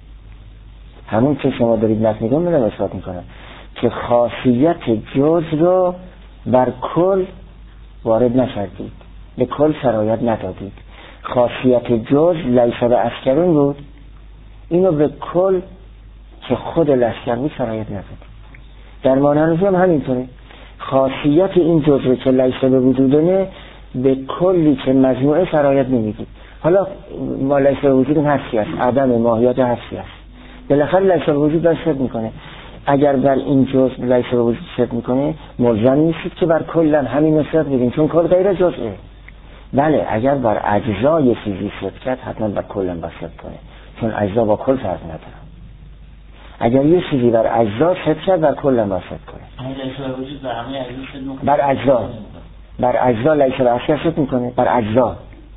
همون که شما دارید نفت میگم میدم اثبات میکنم که خاصیت جز رو بر کل وارد نکردید، به کل سرایت ندادید. خاصیت جز لیسه و اسکرین بود، اینو به کل که خود لشکر بود سرایت ندادید. در مانحنفی هم همینطوره، خاصیت این جز رو که لیسه به وجودونه به کلی که مجموعه سرایت نمیدید. حالا ما لیسه به وجود هستی است، عدم ماهیت هستی است، بالاخره لیسه به وجود داشت میکنه. اگر بر این جز لیسه به وجود صفت میکنه ملزم نیستید که بر کلن همین صفت بگیم، چون کل غیر جزئه. بله اگر بر اجزای چیزی صفت کرد حتما بر کلن با صفت کنه، چون اجزا با کل فرق نداره. اگر یه چیزی بر اجزا صفت کرد بر کلن با صفت کنه. بر اجزا بر اجزا لیسه به اسکر صفت میکنه، بر اجزا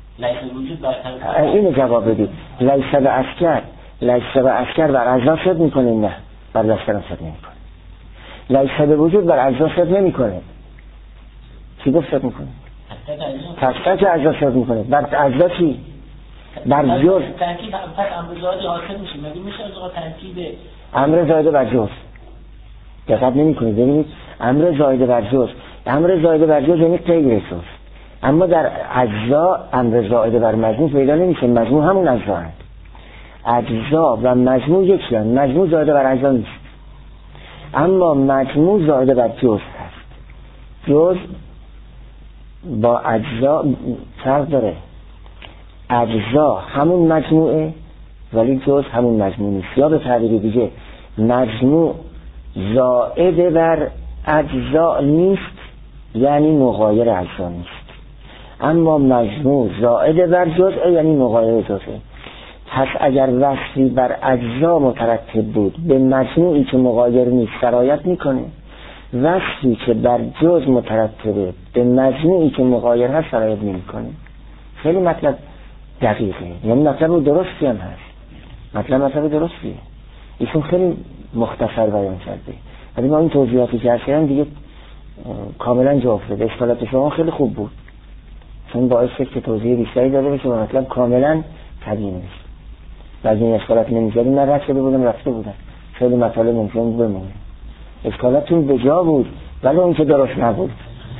اینو جواب بدید. لیسه به اسکر لیسه به اسکر بر اجزا صفت میکنه؟ نه، بر لشکر صفت نمیکنه. لیسه به وجود بر اجزا صفت نمیکنه. چی گفت صفت میکنه؟ تک تک اجزا صفت میکنه. بر اجزا چی؟ بر جز ترکیب پس امر زائد حاصل میشه. مگه میشه از آقا ترکیب امر زائد بر جز؟ دقت نمیکنید. ببینید امر زائد بر جز، امر زائد بر جز یعنی غیر جز، اما در اجزا امر زائد بر مجموع پیدا نمیشه. مجموع همون اجزا هست. اجزا و مجموع یکی هست. مجموع زائد بر اجزا نیست، اما مجموع زائد بر جز هست. جز با اجزا فرق داره. اجزا همون مجموعه ولی جز همون مجموع نیست. یا به تعبیر دیگه مجموع زائد بر اجزا نیست یعنی مغایر اجزا نیست، اما مجموع زائد بر جزء یعنی مغایر جزء. پس اگر وصفی بر اجزا مترتب بود به مجموعی که مغایر نیست سرایت میکنه، وصفی که بر جز مترتبه به مجموعی که مغایر هست سرایت نمیکنه. خیلی مطلب دقیقه، یعنی مطلب درستی هم هست، مطلب مطلب درستیه. ایشون خیلی مختصر بیان کرده، ولی ما این توضیحاتی که هست کردن دیگه کاملا جواب بده. اشکالات شما خیلی خوب بود، چون باعث شد که توضیح بیشتری داده بشه و مطلب کاملا تبیین بشه. بعضی این اشکالات نمی‌ذاریم، من رد شده بودم رفته بودم، خیلی مطالب ممکن بمونه. اشکالاتون به جا بود ولی اون که درست نبود.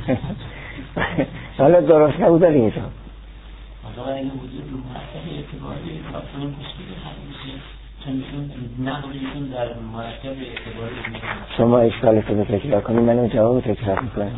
حالا درست نبود ولی اینجا آقا اگه وجود رو مرکب اعتباری کافرون مشکلی همیشه چنشون نقلیشون در مرکب اعتباری میکنه. شما اشکالت رو تکرار کنید، من جواب تکرار میکنم.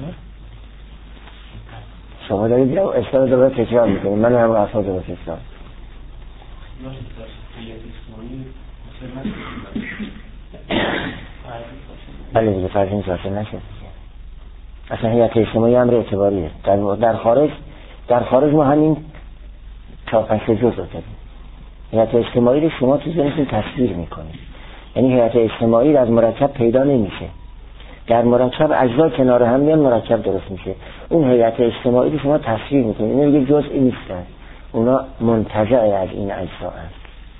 شما دارید اشکال رو تکرار میکنید، من هم افراد رو تکرار. بله دیگه فرض این ذاته نشد. اصلا هیئت اجتماعی امر اعتباریه. در, در خارج در خارج ما همین چهار پنج جزء رو داریم. هیئت اجتماعی رو شما تو ذهنتون تصویر میکنید. یعنی هیئت اجتماعی از مرکب پیدا نمیشه. در مرکب اجزا کنار هم میان مرکب درست میشه. اون هیئت اجتماعی رو شما تصویر میکنید. اینا دیگه جزئی نیستن. اونا منتزع از این اجزا هست.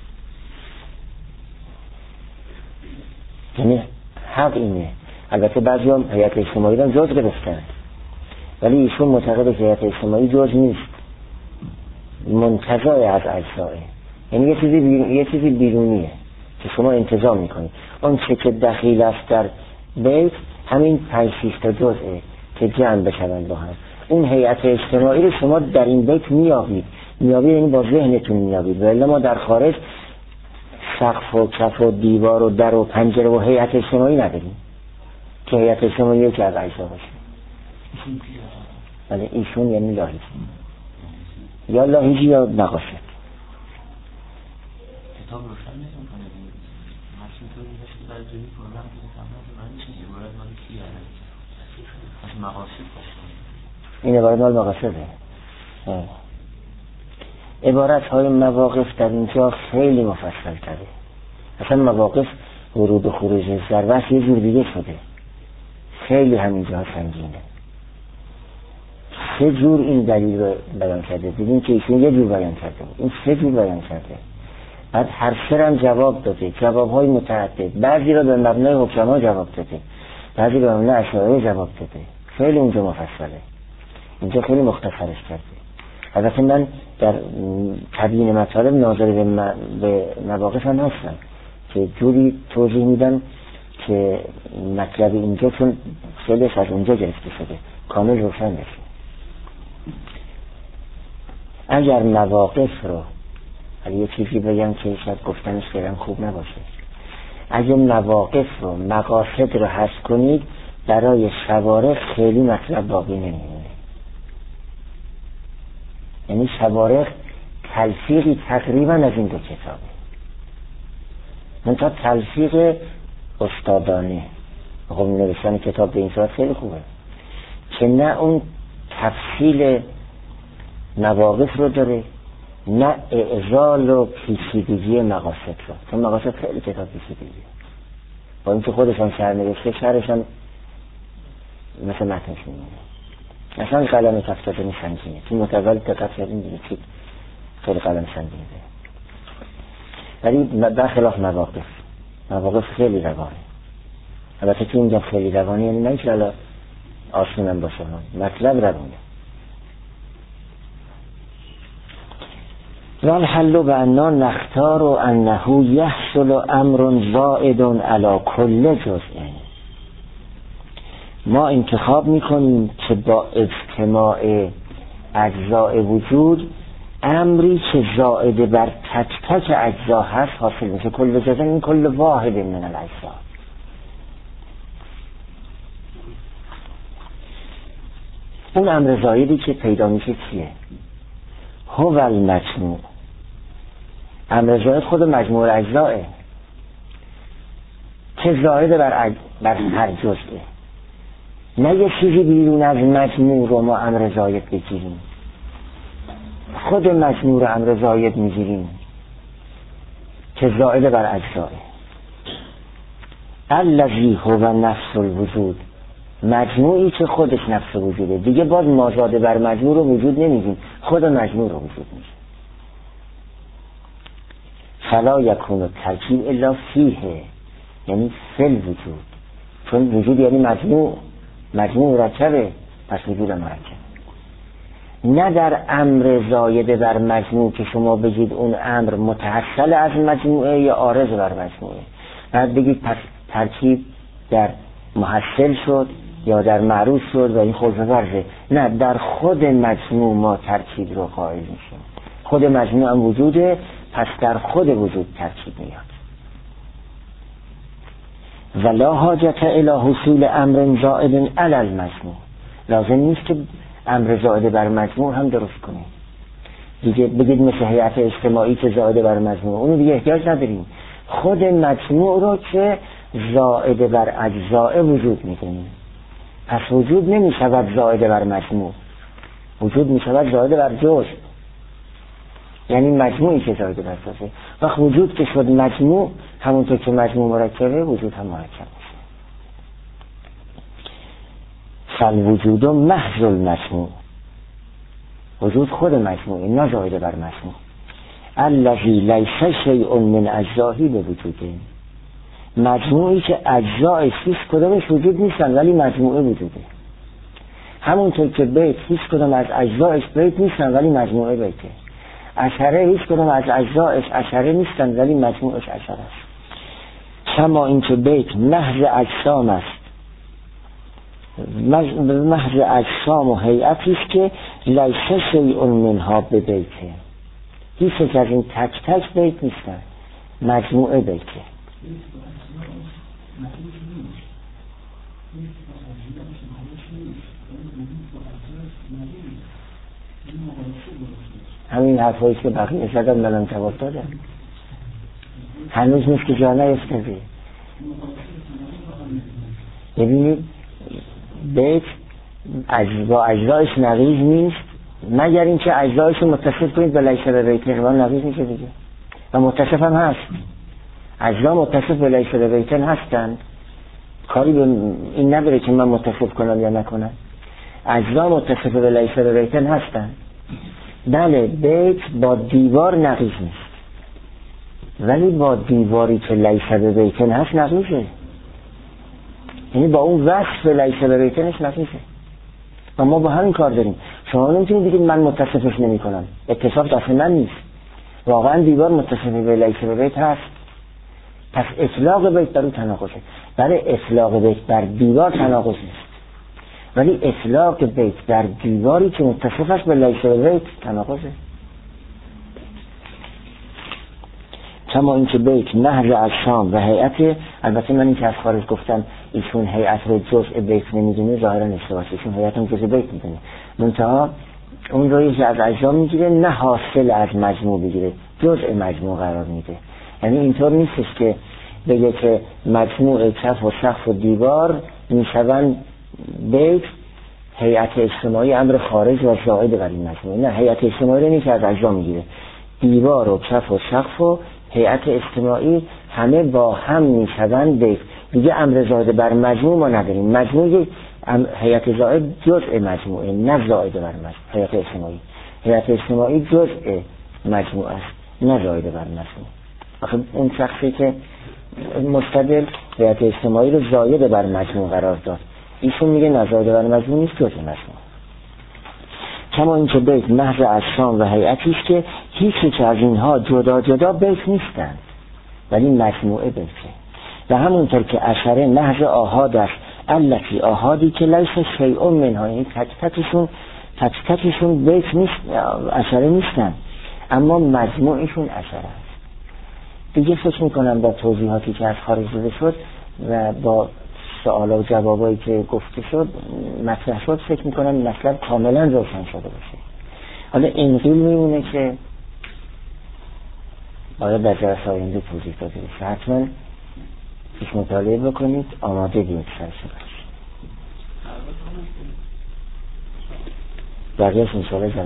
یعنی حق اینه. البته بعضی هم هیئت اجتماعی رو جز گرفتن، ولی ایشون معتقده که هیئت اجتماعی جز نیست، منتزع از اجزاه. یعنی یه چیزی بیرون، یه چیزی بیرونیه که شما انتزاع میکنید. اون چه که دخیل است در بیت همین پنج شش تا جزئه که جمع بشوند با هم. اون هیئت اجتماعی رو شما در این بیت میابید. میابید یعنی با ذهنتون میابید. ولی ما در خارج سقف و کف و دیوار و در و پنجره و هیئت اجتماعی نداریم که هیئت اجتماعی یکی از اجزا باشه. ولی ایشون یعنی لاهیجی، یا لاهیجی یا نقاشه. کتاب روشن نشون کنه دیگه. ماشین تو میگه که در جایی پروگرام که تمام معنی چیه؟ عبارت مال کیه؟ از مقاصد باشه. این عبارت مال مقاصده. عبارت های مواقف در اینجا خیلی مفصل تره. اصلا مواقف ورود و خروج ضربت یه جور دیگه شده. خیلی همینجا سنگینه. سه جور این دلیل رو بیان کرده. دیدیم که ایشون یه جور بیان کرده، این سه جور بیان کرده. بعد هر سه هم جواب داده، جوابهای متعدد. بعضی رو به مبنای حکما جواب داده، بعضی به مبنای اشاعره جواب داده. خیلی اونجا مفصله، اینجا خیلی مختصرش کرده. البته من در تبیین مطالب ناظر به, م... به مواقف هم هستم که جوری توضیح میدم که مطلب اینجا چون خیلیش از اونجا گرفته شده کامل روشن بشه. اگر مواقف رو، اگه یه چیزی بگم که شاید گفتنش خیلی خوب نباشه، اگه مواقف رو، مقاصد رو حذف کنید، برای شوارع خیلی مطلب باقی نمیمونه. یعنی شوارع تلفیقی تقریبا از این دو کتابه، منتها تلفیق استادانه. خب نوشتن کتاب به این صورت خیلی خوبه که نه اون تفصیل مواقف رو داره، نه اعزال و پیچیدگی مقاصد رو. چون مقاصد خیلی کتاب پیچیدگیه، با اینکه خودشان شرح نوشته، شرحشان مثل متنش میمونه. اصلا قلم تفتاده سنگینه. چون متولی دقت کردیم دیگه که خیلی قلم سنگینه. ولی برخلاف مواقف، مواقف خیلی روانه. البته که اینجا خیلی روانه یعنی نه اینکه الان آسونم باشه، مطلب روانه. والحل بأننا نختار انه یحصل امر زائد علی کل جزء. ما انتخاب میکنیم که با اجتماع اجزاء وجود امری که زائد بر تک تک اجزا هست حاصل میشه. کل جزء این کل واحد من الاجزا. اون امر زائدی که پیدا میشه چیه؟ هو المجموع. امر زائد خود مجموع اجزاه که زائد بر, اج... بر هر جزءه. نه یه چیزی بیرون از مجموع رو ما امر زائد بگیریم، خود مجموع رو امر زائد میگیریم که زائد بر اجزاه. الذی هو نفس الوجود، مجموعی که خودش نفس وجوده. دیگه باز مازاده بر مجموع رو وجود نمیگیم، خود مجموع رو وجود میگیم. فلا یکون الترکیب الا فیه، یعنی فل وجود. چون وجود یعنی مجموع، مجموع مرکبه، پس وجود مرکب. نه در امر زاید بر مجموع که شما بگید اون امر متحصل از مجموعه یا عارض بر مجموعه، بعد بگید پس ترکیب در محصل شد یا در معروض شد و این خود ورزه. نه، در خود مجموع ما ترکیب رو قائل میشیم. خود مجموع هم وجوده، پس در خود وجود ترکیب میاد. ولا حاجت الی حصول امر زائد علی المجموع، لازم نیست که امر زائد بر مجموع هم درست کنیم. دیگه بگید مثل هیئت اجتماعی که زائد بر مجموع، اونو دیگه احتیاج نداریم. خود مجموع رو که زائد بر اجزاء وجود میدونیم، پس وجود نمیشود زائد بر مجموع، وجود میشود زائد بر جزء، یعنی مجموعی که زائد بر جزء. وقت وجود که شد مجموع، همونطور که مجموع مرکبه وجود هم مرکب میشه. فالوجود محض المجموع، وجود خود مجموعی نه زائد بر مجموع. الذی لیس شیء من اجزاهی به وجوده، مجموعی که اجزایش هیچ کدامش وجود نیستن ولی مجموعه وجوده. همونطور که بیت هیچ کدام از اجزایش بیت نیستن ولی مجموعه بیته. اشاره هیچ کدام از اجزایش اشاره نیستن ولی مجموعش اشاره است. کما اینکه بیت محض اجسام است، محض اجسام و هیئتی است که لیس شیء منها به بیته، هیچ یک از این تک تک بیت نیستن، مجموعه بیته. همین حرفایی که بقیه زدن منم جواب دادم، هنوز نیست که جا نیفتاده. ببینید بیت با اجزایش نقیض نیست مگر اینکه اجزایش رو متصف کنید به لیس به بیتن و نقیض میشه دیگه، و متصف هم هست. اجزا متصف به لیس به بیتن هستند، کاری به این نداره که من متصف کنم یا نکنم. اجزا متصف به لیس به بیتن هستند. بله بیت با دیوار نقیض نیست ولی با دیواری که لیس به بیتن هست نقیضه، یعنی با اون وصف لیس به بیتنش نقیضه و ما با همین کار داریم. شما نمیتونید بگید من متصفش نمی کنم، اتصاف دست من نیست، واقعا دیوار متصف به لیس به بیت هست، پس اطلاق بیت بر اون تناقضه. بله اطلاق بیت بر دیوار تناقض نیست ولی اطلاق بیت بر دیواری که متصف است به لیس به بیت تناقضه. کما اینکه بیت محض اجسام و هیئت، البته من این که از خارج گفتم ایشون هیئت رو جزء بیت نمیدونه ظاهرا اشتباهه، ایشون هیئت رو جزء بیت میدونه، منتها اون رو یکی از اجزا میگیره نه حاصل از مجموع بگیره، جزء مجموع قرار میده. یعنی اینطور نیستش که بگه که مجموع کف و سقف و دیوار میشوند بیت، هیئت اجتماعی امر خارج و زائد بر این مجموعه. نه، هیئت اجتماعی رو نیست از اجزا میگیره، دیوار و کف و سقف و هیئت اجتماعی همه با هم میشوند بیت. دیگه امر زائد بر مجموع ما نداریم، مجموع هیئت زائد جزء مجموعه نه زائد بر مجموع. هیئت اجتماعی هیئت اجتماعی جزء مجموع است نه زائد بر مجموع. آخه اون شخصی که مستدل هیئت اجتماعی رو زائد بر مجموع قرار داد، ایشون میگه نه زائد بر مجموع نیست، جزء مجموع. کما اینکه بیت محض اجسام و هیئتی است که هیچ یک از اینها جدا جدا بیت نیستند ولی مجموعه بیته. و همونطور که اشره محض آحاد است، التی آحادی که لیس شیء منها، یعنی تک تکشون تک تکشون بیت نیست، اشره نیستن اما مجموعشون اشره است. دیگه فکر میکنم با توضیحاتی که از خارج داده شد و با سوالا و جوابایی که گفته شد مطرح شد، فکر میکنم مطلب کاملا روشن شده باشه. حالا این قیل میمونه که باید در جلسه آینده توضیح داده بشه. حتما پیش مطالعه بکنید، آماده بید سرش باشه. بقیه‌اش انشاءالله